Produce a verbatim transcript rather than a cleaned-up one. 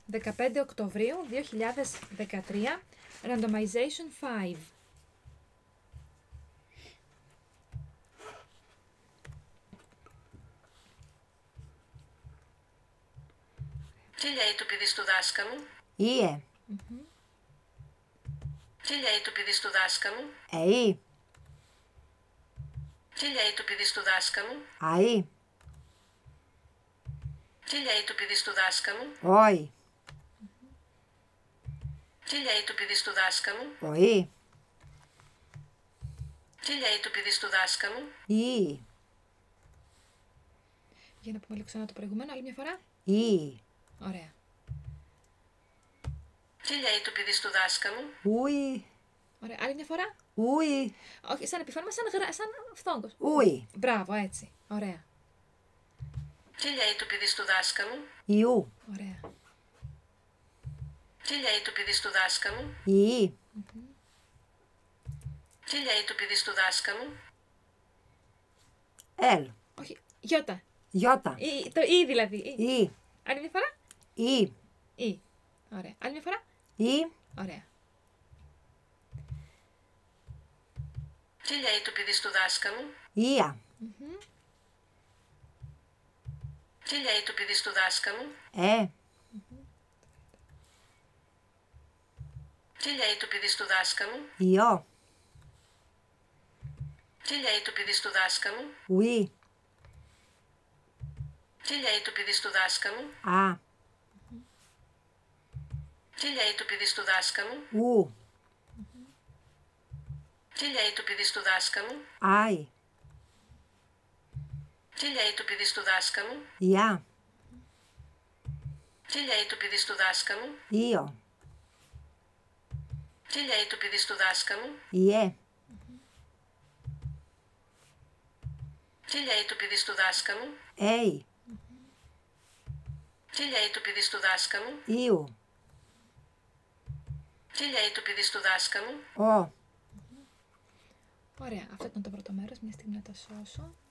δεκαπέντε Οκτωβρίου δύο χιλιάδες δεκατρία, Randomization πέντε. Τι λέει το παιδί στο δάσκαλο? Ie. Mm-hmm. Τι λέει το παιδί στο δάσκαλο? Ei. Τι λέει το παιδί στο δάσκαλο? Ai. Τι λέει το παιδί στο δάσκαλο? Oi. Τι λέει το παιδί στο δάσκαλο? Oi. Τι λέει το παιδί στο δάσκαλο? I. Για να πούμε λίγο ξανά το προηγούμενο, άλλη μια φορά. I. Ωραία. Τι λέει το παιδί στο δάσκαλο? Ui. Ωραία. Άλλη μια φορά. Ui. Όχι, σαν επιφάνημα, σαν, γρα... σαν φθόγκος. Ui. Μπράβο, έτσι. Ωραία. Τι λέει το παιδί στο δάσκαλο? Iu. Ωραία. Τι λέει το παιδί στο δάσκαλο? I. Mm-hmm. Τι λέει το παιδί στο δάσκαλο? L. Όχι, γιώτα. J. Ή, το ή δηλαδή. Ή. I. Άλλη μια φορά. I. Ή. Ωραία. Άλλη μια φορά. I. Ωραία. Τι λέει το παιδί στο δάσκαλο? Ia. Mm-hmm. Τι λέει το παιδί στο δάσκαλο? E. Τι λέει το παιδί στο δάσκαλο? Io. Τι λέει το παιδί στο δάσκαλο? Ui. Τι λέει το παιδί στο δάσκαλο? A. Τι λέει το παιδί στο δάσκαλο? U. Τι λέει το παιδί στο δάσκαλο? Ai. Τι λέει το παιδί στο δάσκαλο? Ia. Τι λέει το παιδί στο δάσκαλο? Io. Τι λέει το παιδί στο δάσκαλο? Ie. Τι λέει το παιδί στο δάσκαλο? Ei. Τι λέει το παιδί στο δάσκαλο? Iu. Τι λέει το παιδί στο δάσκαλο? O. Ωραία. Αυτό ήταν το πρώτο μέρος. Μια στιγμή να το σώσω.